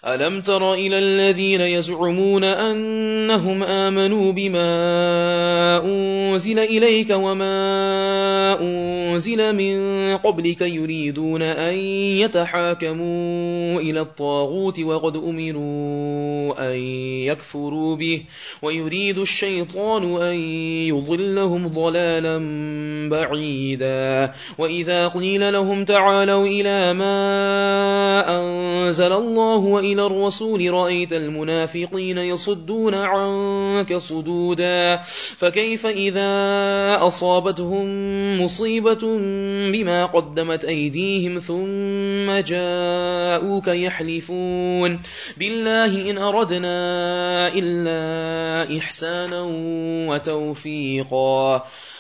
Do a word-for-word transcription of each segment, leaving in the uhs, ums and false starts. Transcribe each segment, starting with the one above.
ألم تر إلى الذين يزعمون أنهم آمنوا بما أنزل إليك وما أنزل من قبلك يريدون أن يتحاكموا إلى الطاغوت وقد أمروا أن يكفروا به ويريد الشيطان أن يضلهم ضلالا بعيدا وإذا قيل لهم تعالوا إلى ما أنزل الله وإلى الرسول رأيت المنافقين يصدون عنك صدودا فكيف إذا أصابتهم مصيبة بما قدمت أيديهم ثم جاءوك يحلفون بالله إن أردنا إلا إحسانا وتوفيقا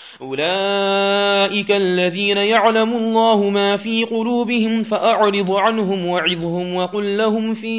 أولئك الذين يعلم الله ما في قلوبهم فأعرض عنهم وعظهم وقل لهم في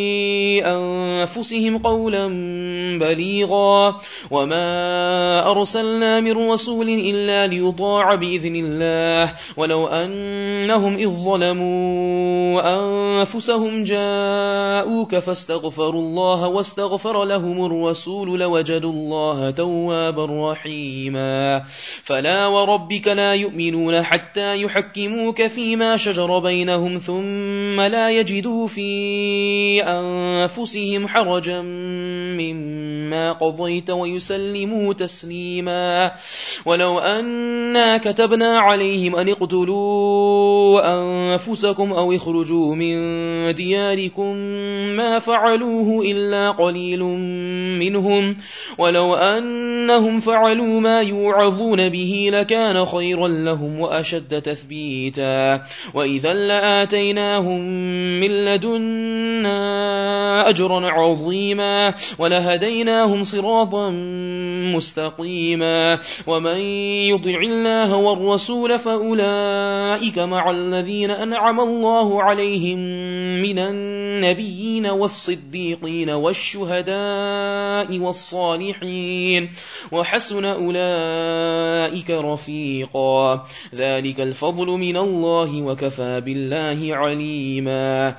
أنفسهم قولا بليغا وما أرسلنا من رسول إلا ليطاع بإذن الله ولو أنهم إذ ظلموا أنفسهم جاءوك فاستغفروا الله واستغفر لهم الرسول لوجدوا الله توابا رحيما فلا وربك لا يؤمنون حتى يحكموك فيما شجر بينهم ثم لا يجدوا في أنفسهم حرجا مما قضيت ويسلموا تسليما ولو أنا كتبنا عليهم أن اقتلوا أنفسكم أو اخرجوا من دياركم ما فعلوه إلا قليل منهم ولو أنهم فعلوا ما يوعظون به لكان خيرا لهم وأشد تثبيتا وإذا لآتيناهم من لدنا أجرا عظيما ولهديناهم صراطا مستقيما ومن يطع الله والرسول فأولئك مع الذين أنعم الله عليهم من النبيين والصديقين والشهداء والصالحين وحسن أولئك رفيقا ذلك الفضل من الله وكفى بالله عليما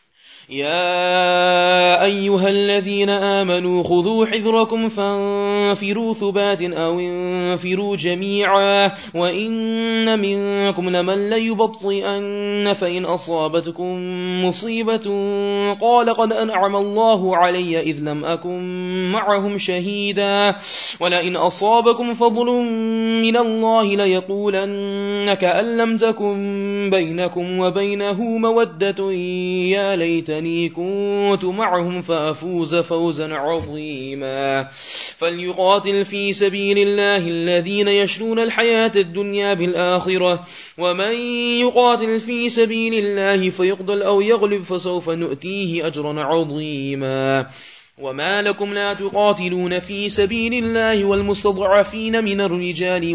يا أيها الذين آمنوا خذوا حذركم فانفروا ثبات أو انفروا جميعا وإن منكم لمن ليبطئن فإن أصابتكم مصيبة قال قد أنعم الله علي إذ لم أكن معهم شهيدا ولئن أصابكم فضل من الله ليقولن كأن لم تكن بينكم وبينه مودة يا ليتني كنت معهم فأفوز فوزا عظيما فليقاتل في سبيل الله الذين يشرون الحياة الدنيا بالآخرة ومن يقاتل في سبيل الله فيقتل أو يغلب فسوف نؤتيه أجرا عظيما وما لكم لا تقاتلون في سبيل الله والمستضعفين من الرجال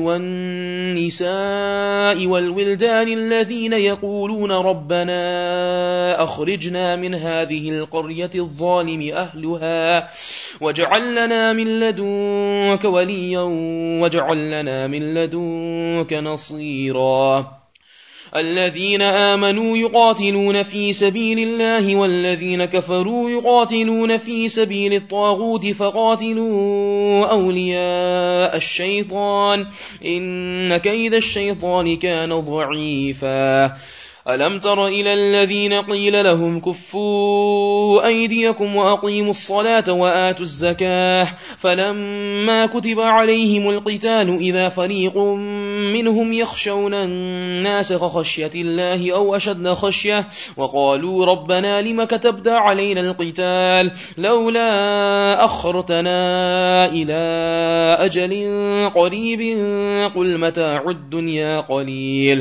والنساء والولدان الذين يقولون ربنا أخرجنا من هذه القرية الظالم أهلها واجعل لنا من لدنك وليا واجعل لنا من لدنك نصيرا الذين آمنوا يقاتلون في سبيل الله والذين كفروا يقاتلون في سبيل الطاغوت فقاتلوا أولياء الشيطان إن كيد الشيطان كان ضعيفا ألم تر إلى الذين قيل لهم كفوا أيديكم وأقيموا الصلاة وآتوا الزكاة فلما كتب عليهم القتال إذا فريق منهم يخشون الناس كخشية الله أو أشد خشية وقالوا ربنا لم كتبت علينا القتال لولا أخرتنا إلى أجل قريب قل متاع الدنيا قليل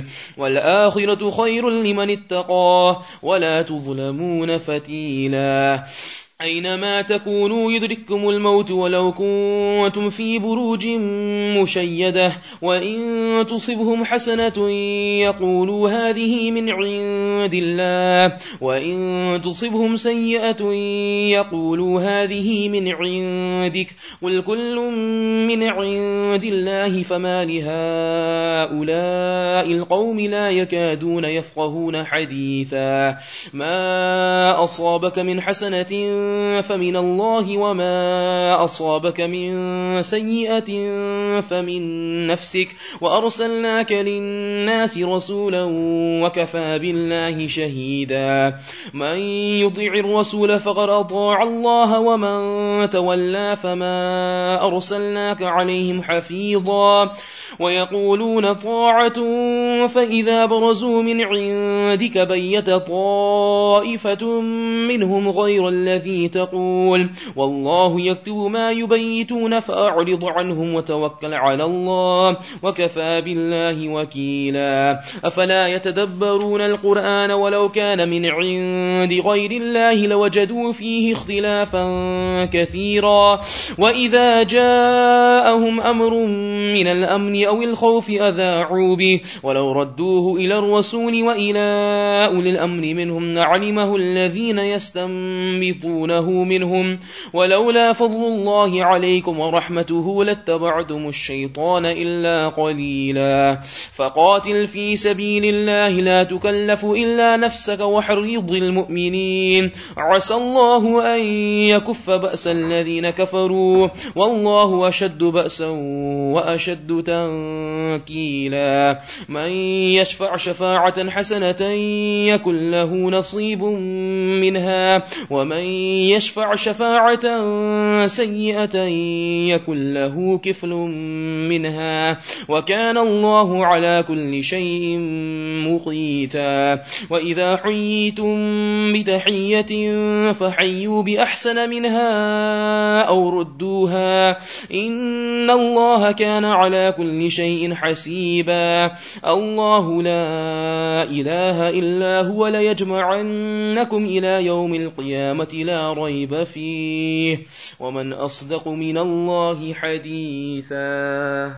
والآخرة خير لمن اتقى ولا تظلمون فتيلا أينما تكونوا يدرككم الموت ولو كنتم في بروج مشيدة وإن تصبهم حسنة يقولوا هذه من عند الله وإن تصبهم سيئة يقولوا هذه من عندك قل كل من عند الله فما لهؤلاء القوم لا يكادون يفقهون حديثا ما أصابك من حسنة فمن الله وما أصابك من سيئة فمن نفسك وأرسلناك للناس رسولا وكفى بالله شهيدا من يطع الرسول فقد أطاع الله ومن تولى فما أرسلناك عليهم حفيظا ويقولون طاعة فإذا برزوا من عندك بيت طائفة منهم غير الذي تقول والله يكتب ما يبيتون فأعرض عنهم وتوكل على الله وكفى بالله وكيلا أفلا يتدبرون القرآن ولو كان من عند غير الله لوجدوا فيه اختلافا كثيرا وإذا جاءهم أمر من الأمن أو الخوف أذاعوا به ولو ردوه إلى الرسول وإلى أولي الأمر منهم لعلمه الذين يستنبطونه منهم ولولا فضل الله عليكم ورحمته لاتبعتم الشيطان إلا قليلا فقاتل في سبيل الله لا تكلف إلا نفسك وحرض المؤمنين عسى الله أن يكف بأس الذين كفروا والله أشد بأسا وأشد تنكيلا من يشفع شفاعة حسنة يكن له نصيب منها ومن يشفع شفاعة سيئة يكن له كفل منها وكان الله على كل شيء مقيتا وإذا حييتم بتحية فحيوا بأحسن منها أو ردوها إن الله كان على كل شيء حسيبا الله لا إله إلا هو ليجمعنكم إلى يوم القيامة لا ريب فيه ومن أصدق من الله حديثا.